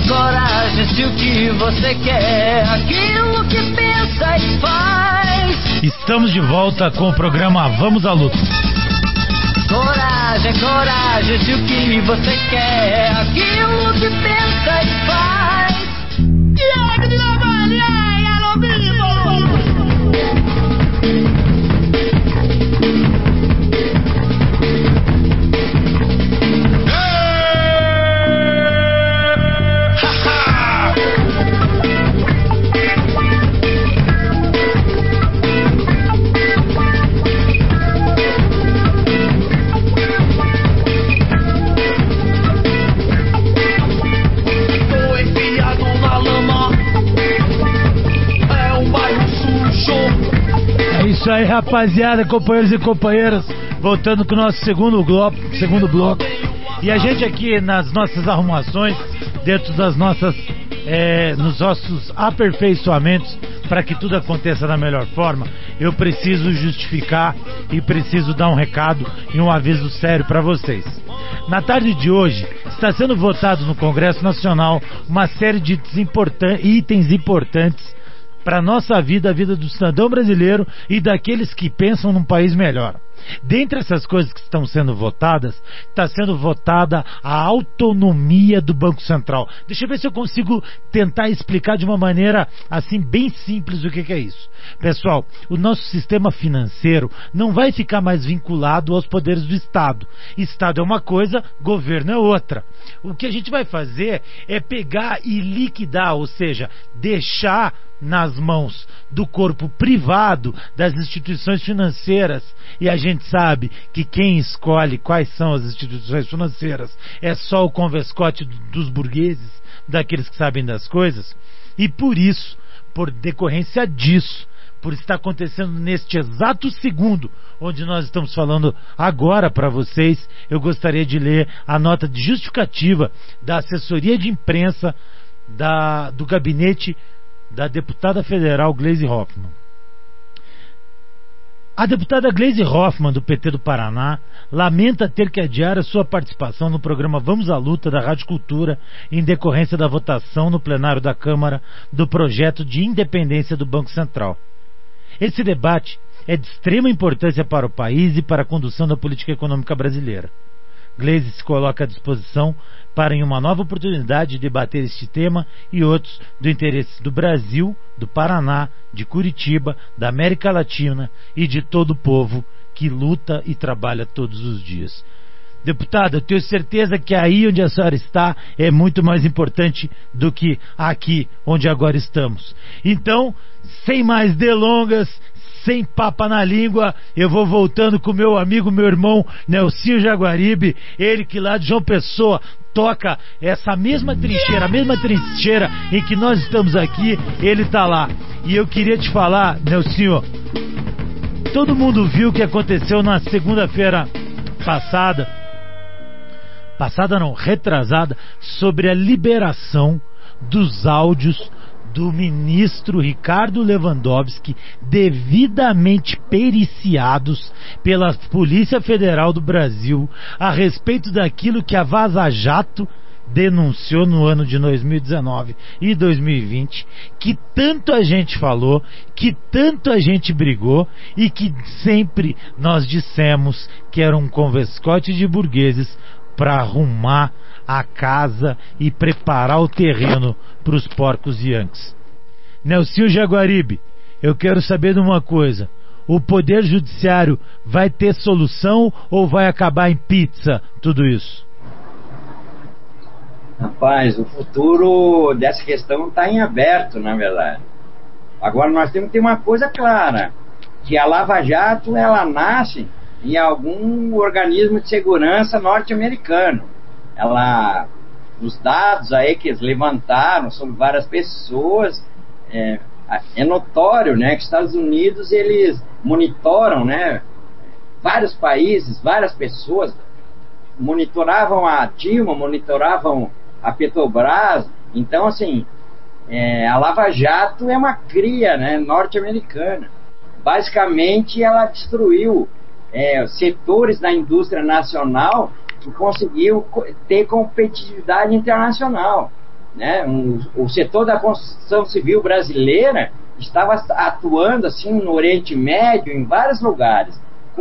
coragem, se o que você quer, aquilo que pensa e faz. Estamos de volta com o programa Vamos à Luta. Coragem, coragem, se o que você quer, aquilo que pensa e faz. Isso aí, rapaziada, companheiros e companheiras, voltando com o nosso segundo bloco. E a gente aqui nas nossas arrumações, dentro das nossas nos nossos aperfeiçoamentos, para que tudo aconteça da melhor forma, eu preciso justificar e preciso dar um recado e um aviso sério para vocês. Na tarde de hoje está sendo votado no Congresso Nacional uma série de itens importantes para a nossa vida, a vida do cidadão brasileiro e daqueles que pensam num país melhor. Dentre essas coisas que estão sendo votadas, está sendo votada a autonomia do Banco Central. Deixa eu ver se eu consigo tentar explicar de uma maneira assim bem simples o que é isso. Pessoal, o nosso sistema financeiro não vai ficar mais vinculado aos poderes do Estado. Estado é uma coisa, governo é outra. O que a gente vai fazer é pegar e liquidar, ou seja, deixar nas mãos do corpo privado das instituições financeiras, e a gente sabe que quem escolhe quais são as instituições financeiras é só o convescote dos burgueses, daqueles que sabem das coisas, e por isso, por decorrência disso, por estar acontecendo neste exato segundo onde nós estamos falando agora para vocês, eu gostaria de ler a nota de justificativa da assessoria de imprensa do gabinete da deputada federal Gleisi Hoffmann. A deputada Gleisi Hoffmann, do PT do Paraná, lamenta ter que adiar a sua participação no programa Vamos à Luta da Rádio Cultura em decorrência da votação no plenário da Câmara do projeto de independência do Banco Central. Esse debate é de extrema importância para o país e para a condução da política econômica brasileira. Gleisi se coloca à disposição para, em uma nova oportunidade, debater este tema e outros do interesse do Brasil, do Paraná, de Curitiba, da América Latina e de todo o povo que luta e trabalha todos os dias. Deputada, eu tenho certeza que aí onde a senhora está é muito mais importante do que aqui onde agora estamos. Então, sem mais delongas, sem papa na língua, eu vou voltando com meu amigo, meu irmão Nelsinho Jaguaribe, ele que lá de João Pessoa toca essa mesma trincheira, a mesma trincheira em que nós estamos aqui, ele tá lá. E eu queria te falar, Nelsinho, todo mundo viu o que aconteceu na segunda-feira retrasada, sobre a liberação dos áudios do ministro Ricardo Lewandowski, devidamente periciados pela Polícia Federal do Brasil a respeito daquilo que a Vaza Jato denunciou no ano de 2019 e 2020, que tanto a gente falou, que tanto a gente brigou e que sempre nós dissemos que era um convescote de burgueses para arrumar a casa e preparar o terreno para os porcos Yankees. Nelsinho Jaguaribe, eu quero saber de uma coisa: o Poder Judiciário vai ter solução ou vai acabar em pizza tudo isso? Rapaz, o futuro dessa questão está em aberto, na verdade. Agora nós temos que ter uma coisa clara, que a Lava Jato ela nasce em algum organismo de segurança norte-americano. Os dados aí que eles levantaram sobre várias pessoas, é notório, né, que os Estados Unidos eles monitoram, né, vários países, várias pessoas, monitoravam a Dilma, monitoravam a Petrobras. Então, assim, a Lava Jato é uma cria, né, norte-americana. Basicamente, ela destruiu setores da indústria nacional que conseguiu ter competitividade internacional. né? O setor da construção civil brasileira estava atuando assim no Oriente Médio, em vários lugares,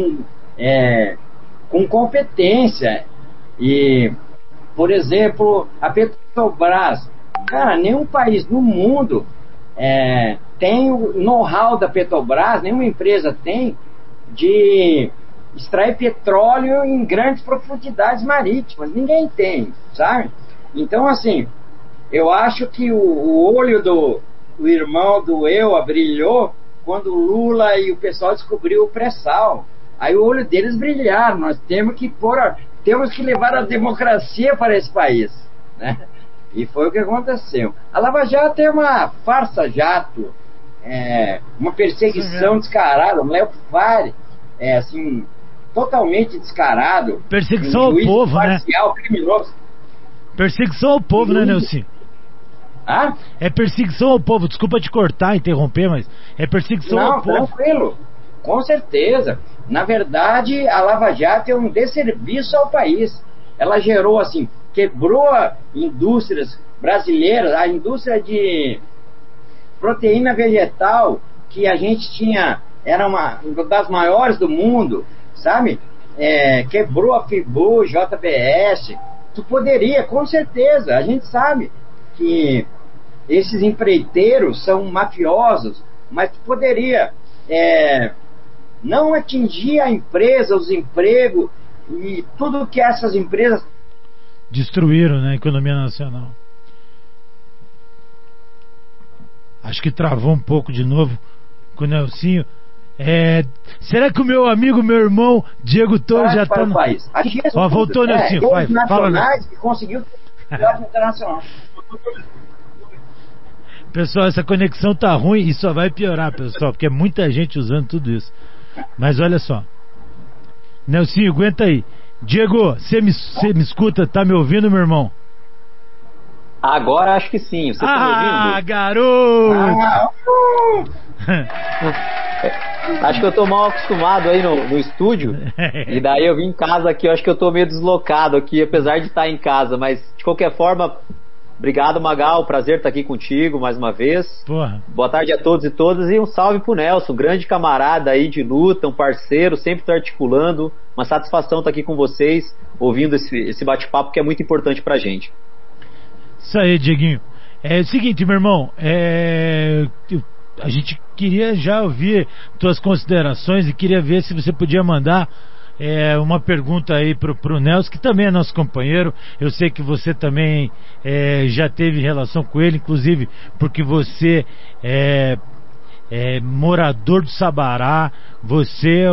com competência. E, por exemplo, a Petrobras, cara, nenhum país no mundo tem o know-how da Petrobras, nenhuma empresa tem, de extrair petróleo em grandes profundidades marítimas. Ninguém tem, sabe? Então, assim, eu acho que o olho do irmão do EUA brilhou quando o Lula e o pessoal descobriu o pré-sal. Aí o olho deles brilharam. Nós temos que levar a democracia para esse país, né? E foi o que aconteceu. A Lava Jato é uma farsa-jato, uma perseguição descarada, um Léo Fare, assim, totalmente descarado. Perseguição ao povo, parcial, né? Criminoso. Perseguição ao povo, né, Nelson? Ah? É perseguição ao povo. Desculpa te cortar, interromper, mas é perseguição ao povo. Não, tranquilo. Com certeza. Na verdade, a Lava Jato é um desserviço ao país. Ela gerou, assim, quebrou indústrias brasileiras, a indústria de proteína vegetal, que a gente tinha, era uma das maiores do mundo, sabe? Quebrou a Fibu, JBS. Tu poderia, com certeza, a gente sabe que esses empreiteiros são mafiosos, mas tu poderia não atingir a empresa, os empregos e tudo que essas empresas destruíram, né, a economia nacional. Acho que travou um pouco de novo com o Nelsinho. Será que o meu amigo, meu irmão Diego Torres já está no país? Voltou, Nelsinho. Fala, Nelsinho. Que conseguiu ter internacional. Pessoal, essa conexão tá ruim e só vai piorar, pessoal, porque é muita gente usando tudo isso. Mas olha só, Nelsinho, aguenta aí. Diego, você me escuta? Tá me ouvindo, meu irmão? Agora acho que sim. Você tá me ouvindo? Ah, garoto! Acho que eu tô mal acostumado aí no estúdio. E daí eu vim em casa aqui, eu acho que eu tô meio deslocado aqui, apesar de estar em casa. Mas, de qualquer forma, obrigado, Magal. Prazer estar aqui contigo mais uma vez. Porra. Boa tarde a todos e todas. E um salve pro Nelson, grande camarada aí de luta, um parceiro, sempre tá articulando. Uma satisfação estar aqui com vocês, ouvindo esse bate-papo que é muito importante pra gente. Isso aí, Dieguinho. É o seguinte, meu irmão, a gente queria já ouvir tuas considerações e queria ver se você podia mandar uma pergunta aí pro Nelson, que também é nosso companheiro. Eu sei que você também já teve relação com ele, inclusive porque você é morador do Sabará, você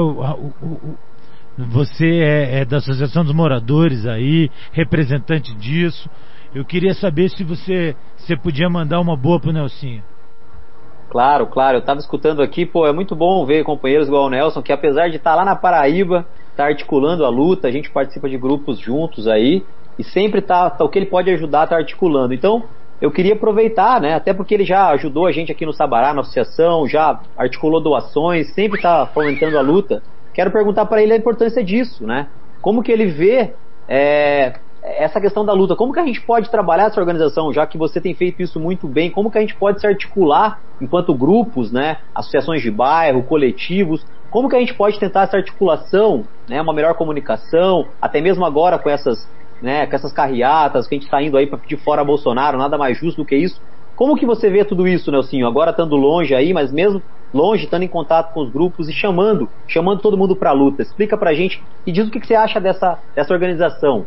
é da Associação dos Moradores aí, representante disso. Eu queria saber se você podia mandar uma boa pro Nelsinho. Claro, eu estava escutando aqui, é muito bom ver companheiros igual o Nelson, que apesar de estar lá na Paraíba, tá articulando a luta, a gente participa de grupos juntos aí, e sempre tá o que ele pode ajudar, tá articulando. Então, eu queria aproveitar, né, até porque ele já ajudou a gente aqui no Sabará, na associação, já articulou doações, sempre tá fomentando a luta. Quero perguntar para ele a importância disso, né? Como que ele vê essa questão da luta, como que a gente pode trabalhar essa organização, já que você tem feito isso muito bem, como que a gente pode se articular enquanto grupos, né, associações de bairro, coletivos, como que a gente pode tentar essa articulação, né, uma melhor comunicação, até mesmo agora com essas carreatas, que a gente está indo aí para pedir fora Bolsonaro, nada mais justo do que isso. Como que você vê tudo isso, Nelsinho, agora estando longe aí, mas mesmo longe, estando em contato com os grupos e chamando todo mundo para a luta? Explica pra gente e diz o que você acha dessa organização.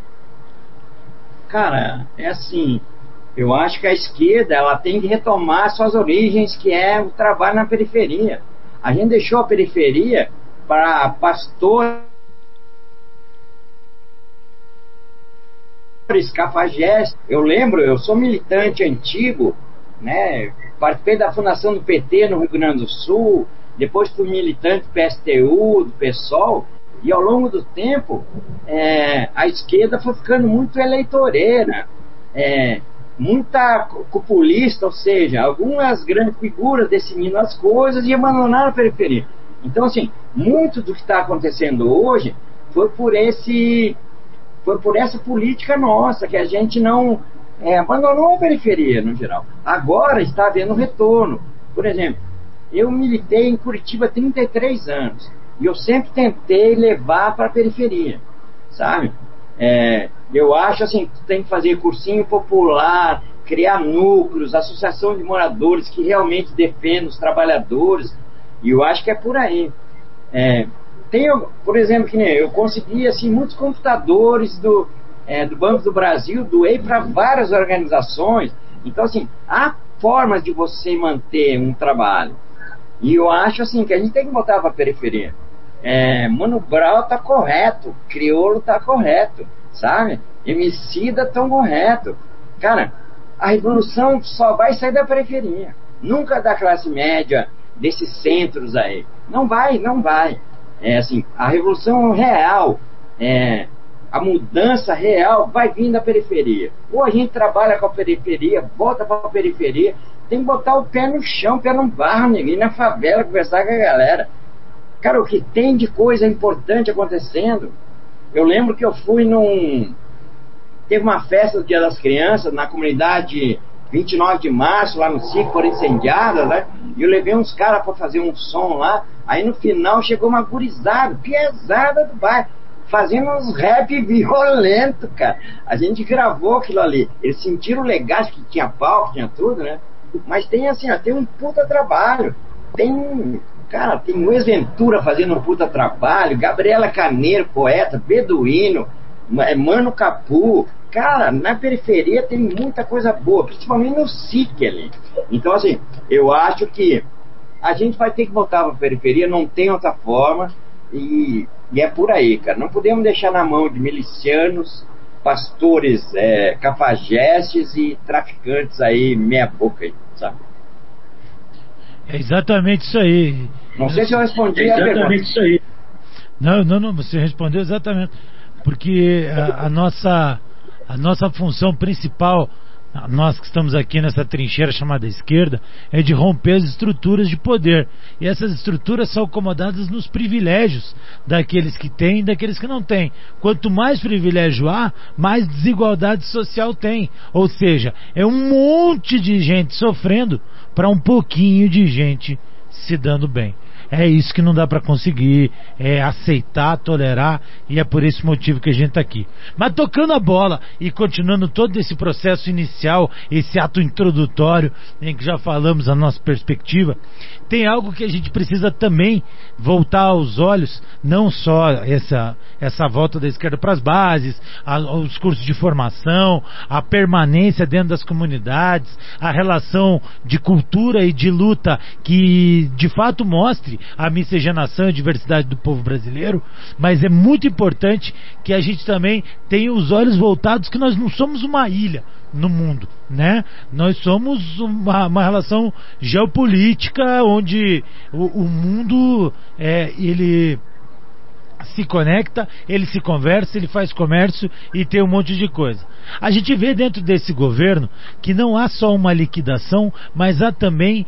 Cara, é assim, eu acho que a esquerda ela tem que retomar suas origens, que é o trabalho na periferia. A gente deixou a periferia para pastores, cafajestes. Eu lembro, eu sou militante antigo, né? Participei da fundação do PT no Rio Grande do Sul, depois fui militante do PSTU, do PSOL. E ao longo do tempo, a esquerda foi ficando muito eleitoreira, muita populista, ou seja, algumas grandes figuras decidindo as coisas e abandonaram a periferia. Então, assim, muito do que está acontecendo hoje foi por essa política nossa, que a gente não abandonou a periferia no geral. Agora está havendo retorno. Por exemplo, eu militei em Curitiba há 33 anos e eu sempre tentei levar para a periferia, sabe? Eu acho assim, que tem que fazer cursinho popular, criar núcleos, associação de moradores que realmente defendam os trabalhadores, e eu acho que é por aí. Por exemplo, que nem eu consegui assim, muitos computadores do Banco do Brasil, doei para várias organizações. Então, assim, há formas de você manter um trabalho. E eu acho assim, que a gente tem que botar para a periferia. Mano Brown tá correto, Criolo tá correto, sabe? Emicida tão correto. Cara, a revolução só vai sair da periferia, nunca da classe média, desses centros aí. Não vai. Assim, a revolução real, a mudança real vai vir da periferia. Ou a gente trabalha com a periferia, volta para a periferia, tem que botar o pé no chão, o pé no barro, ninguém na favela, conversar com a galera. Cara, o que tem de coisa importante acontecendo. Eu lembro que eu fui teve uma festa do Dia das Crianças na comunidade 29 de março, lá no Cico, foram incendiadas, né? E eu levei uns caras para fazer um som lá. Aí no final chegou uma gurizada, pesada do bairro, fazendo uns rap violento, cara. A gente gravou aquilo ali. Eles sentiram legal, que tinha palco, tinha tudo, né? Mas tem assim, tem um puta trabalho. Tem Luiz Ventura fazendo um puta trabalho, Gabriela Carneiro, poeta, Beduíno, Mano Capu. Cara, na periferia tem muita coisa boa, principalmente no SIC ali. Então, assim, eu acho que a gente vai ter que voltar para a periferia, não tem outra forma, e é por aí, cara. Não podemos deixar na mão de milicianos, pastores, cafajestes e traficantes aí, meia boca aí, sabe? É exatamente isso aí. Não sei se eu respondi a pergunta. É exatamente isso aí. Não, você respondeu exatamente. Porque a nossa função principal, nós que estamos aqui nessa trincheira chamada esquerda, é de romper as estruturas de poder. E essas estruturas são acomodadas nos privilégios daqueles que têm e daqueles que não têm. Quanto mais privilégio há, mais desigualdade social tem. Ou seja, é um monte de gente sofrendo para um pouquinho de gente se dando bem. É isso que não dá para conseguir, aceitar, tolerar, e é por esse motivo que a gente está aqui. Mas tocando a bola e continuando todo esse processo inicial, esse ato introdutório, em que já falamos a nossa perspectiva, tem algo que a gente precisa também voltar aos olhos, não só essa volta da esquerda para as bases, os cursos de formação, a permanência dentro das comunidades, a relação de cultura e de luta que de fato mostre a miscigenação e a diversidade do povo brasileiro, mas é muito importante que a gente também tenha os olhos voltados que nós não somos uma ilha no mundo, né? Nós somos uma relação geopolítica onde o mundo ele se conecta, ele se conversa, ele faz comércio e tem um monte de coisa. A gente vê dentro desse governo que não há só uma liquidação, mas há também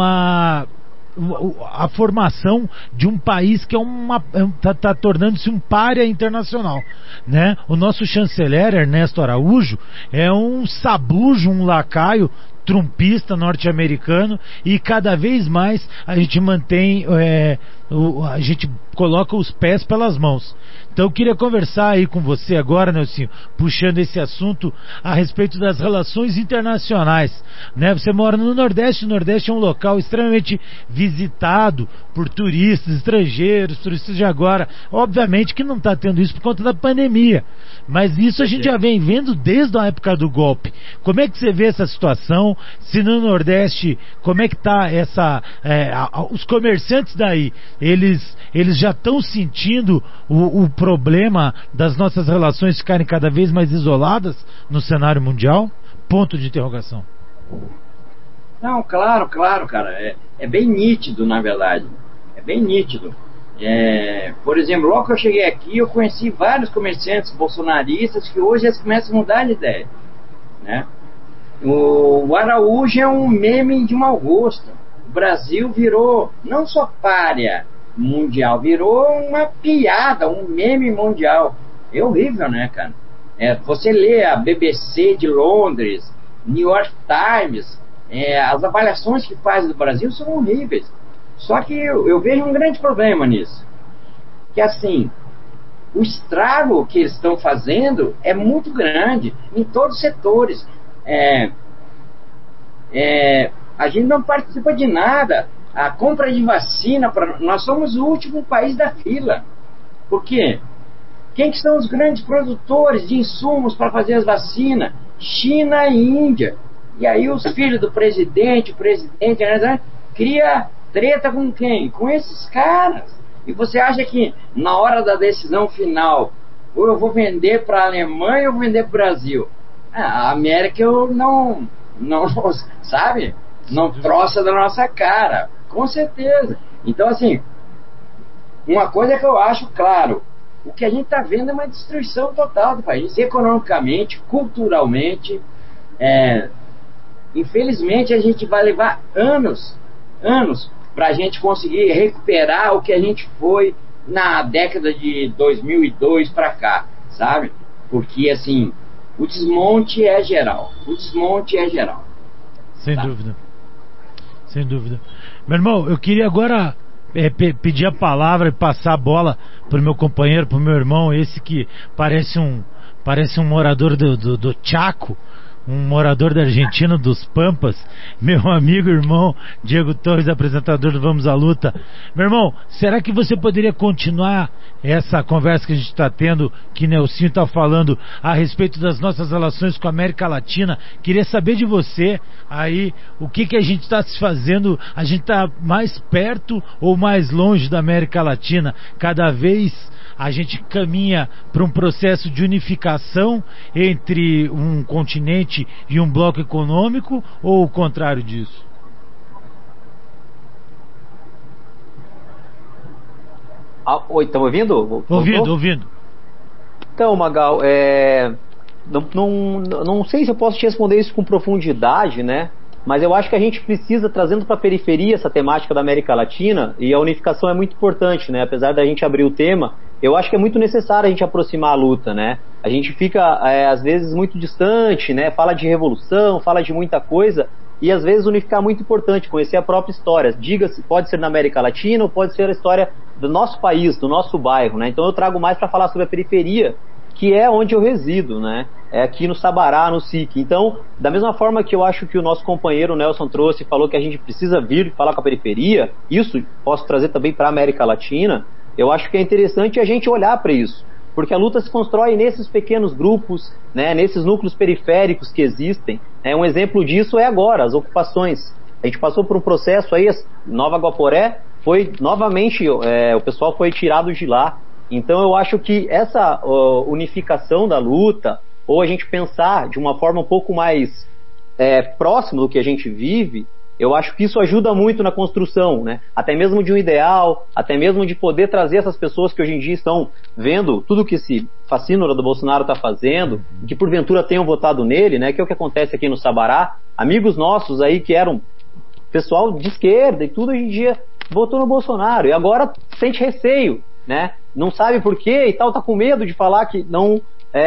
a formação de um país que tá tornando-se um pária internacional, né? O nosso chanceler Ernesto Araújo é um sabujo, um lacaio trumpista norte-americano, e cada vez mais a gente mantém, a gente coloca os pés pelas mãos. Então eu queria conversar aí com você agora, Nelsinho, puxando esse assunto a respeito das relações internacionais, né? Você mora no Nordeste, o Nordeste é um local extremamente visitado por turistas estrangeiros, turistas de agora. Obviamente que não está tendo isso por conta da pandemia, mas isso a gente já vem vendo desde a época do golpe. Como é que você vê essa situação? Se no Nordeste, como é que está os comerciantes daí, eles já estão sentindo o problema das nossas relações ficarem cada vez mais isoladas no cenário mundial? Ponto de interrogação. Não, claro, cara. É bem nítido, na verdade. É bem nítido. Por exemplo, logo que eu cheguei aqui, eu conheci vários comerciantes bolsonaristas que hoje eles começam a mudar de ideia, né? O Araújo é um meme de mau gosto. O Brasil virou não só pária mundial, virou uma piada, um meme mundial. É horrível, né, cara? Você lê a BBC de Londres, New York Times, as avaliações que fazem do Brasil são horríveis. Só que eu vejo um grande problema nisso. Que assim, o estrago que eles estão fazendo é muito grande em todos os setores. A gente não participa de nada. A compra de vacina, nós somos o último país da fila. Por quê? Quem que são os grandes produtores de insumos para fazer as vacinas? China e Índia. E aí os filhos do presidente, cria treta com quem? Com esses caras. E você acha que na hora da decisão final, ou eu vou vender para a Alemanha ou eu vou vender para o Brasil? A América eu não sabe? Não troça da nossa cara. Com certeza. Então assim, uma coisa que eu acho claro, o que a gente está vendo é uma destruição total do país, economicamente, culturalmente. Infelizmente a gente vai levar anos para a gente conseguir recuperar o que a gente foi na década de 2002 para cá, sabe? Porque assim, o desmonte é geral. Sem dúvida. Sem dúvida. Meu irmão, eu queria agora pedir a palavra e passar a bola pro meu companheiro, pro meu irmão, esse que parece um morador do Chaco, um morador da Argentina, dos Pampas, meu amigo irmão Diego Torres, apresentador do Vamos à Luta. Meu irmão, será que você poderia continuar essa conversa que a gente está tendo, que Nelsinho está falando a respeito das nossas relações com a América Latina? Queria saber de você aí, o que a gente está se fazendo, a gente está mais perto ou mais longe da América Latina? Cada vez a gente caminha para um processo de unificação entre um continente e um bloco econômico, ou o contrário disso? Oi, estão ouvindo? Ouvindo. Então, Magal, não sei se eu posso te responder isso com profundidade, né? Mas eu acho que a gente precisa, trazendo para a periferia essa temática da América Latina, e a unificação é muito importante, né? Apesar da gente abrir o tema, eu acho que é muito necessário a gente aproximar a luta, né? A gente fica, às vezes, muito distante, né? Fala de revolução, fala de muita coisa, e às vezes unificar é muito importante, conhecer a própria história. Diga-se, pode ser na América Latina ou pode ser a história do nosso país, do nosso bairro, né? Então eu trago mais para falar sobre a periferia, que é onde eu resido, né? É aqui no Sabará, no SIC. Então, da mesma forma que eu acho que o nosso companheiro Nelson trouxe e falou que a gente precisa vir falar com a periferia, isso posso trazer também para a América Latina, eu acho que é interessante a gente olhar para isso, porque a luta se constrói nesses pequenos grupos, né, nesses núcleos periféricos que existem. Um exemplo disso é agora, as ocupações. A gente passou por um processo aí, Nova Guaporé, foi novamente, o pessoal foi tirado de lá. Então eu acho que essa unificação da luta, ou a gente pensar de uma forma um pouco mais próxima do que a gente vive, eu acho que isso ajuda muito na construção, né? Até mesmo de um ideal, até mesmo de poder trazer essas pessoas que hoje em dia estão vendo tudo que esse fascínora do Bolsonaro está fazendo, que porventura tenham votado nele, né? Que é o que acontece aqui no Sabará. Amigos nossos aí que eram pessoal de esquerda e tudo, hoje em dia votou no Bolsonaro e agora sente receio, né? Não sabe por quê e tal, tá com medo de falar que não,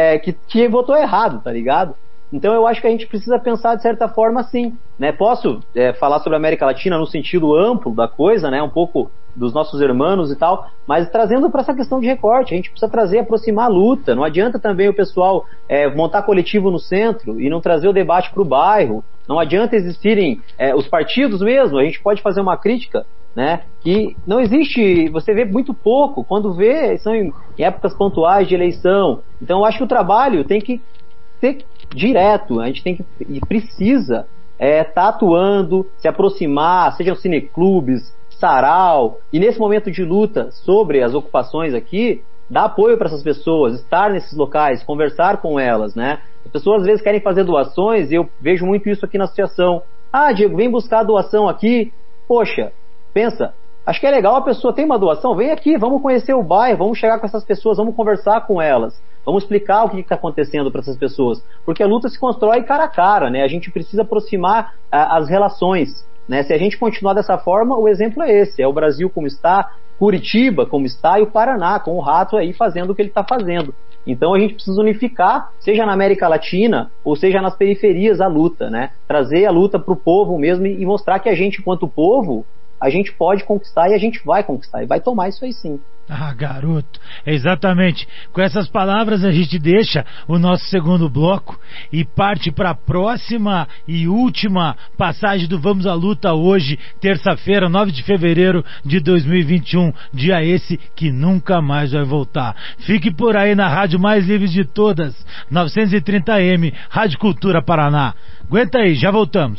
que votou errado, tá ligado? Então eu acho que a gente precisa pensar de certa forma assim, né? Posso falar sobre a América Latina no sentido amplo da coisa, né? Um pouco dos nossos irmãos e tal, mas trazendo para essa questão de recorte, a gente precisa trazer, aproximar a luta. Não adianta também o pessoal montar coletivo no centro e não trazer o debate para o bairro. Não adianta existirem os partidos mesmo. A gente pode fazer uma crítica, né? Que não existe, você vê muito pouco, quando vê são em épocas pontuais de eleição. Então eu acho que o trabalho tem que ser direto, a gente tem que e precisa tá atuando, se aproximar, sejam cineclubes, sarau, e nesse momento de luta sobre as ocupações aqui, dar apoio para essas pessoas, estar nesses locais, conversar com elas, né? As pessoas às vezes querem fazer doações, e eu vejo muito isso aqui na associação. Ah, Diego, vem buscar a doação aqui. Poxa, pensa, acho que é legal, a pessoa tem uma doação, vem aqui, vamos conhecer o bairro, vamos chegar com essas pessoas, vamos conversar com elas, vamos explicar o que está acontecendo para essas pessoas, porque a luta se constrói cara a cara, né? A gente precisa aproximar as relações, né? Se a gente continuar dessa forma, o exemplo é esse, é o Brasil como está, Curitiba como está, e o Paraná com o rato aí fazendo o que ele está fazendo. Então a gente precisa unificar, seja na América Latina ou seja nas periferias, a luta, né? Trazer a luta para o povo mesmo e mostrar que a gente, enquanto povo, a gente pode conquistar e a gente vai conquistar e vai tomar isso aí sim. Ah, garoto, exatamente. Com essas palavras a gente deixa o nosso segundo bloco e parte para a próxima e última passagem do Vamos à Luta hoje, terça-feira, 9 de fevereiro de 2021, dia esse que nunca mais vai voltar. Fique por aí na rádio mais livre de todas, 930M, Rádio Cultura Paraná. Aguenta aí, já voltamos.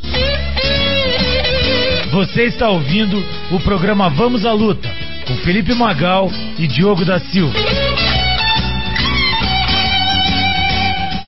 Você está ouvindo o programa Vamos à Luta, com Felipe Magal e Diogo da Silva.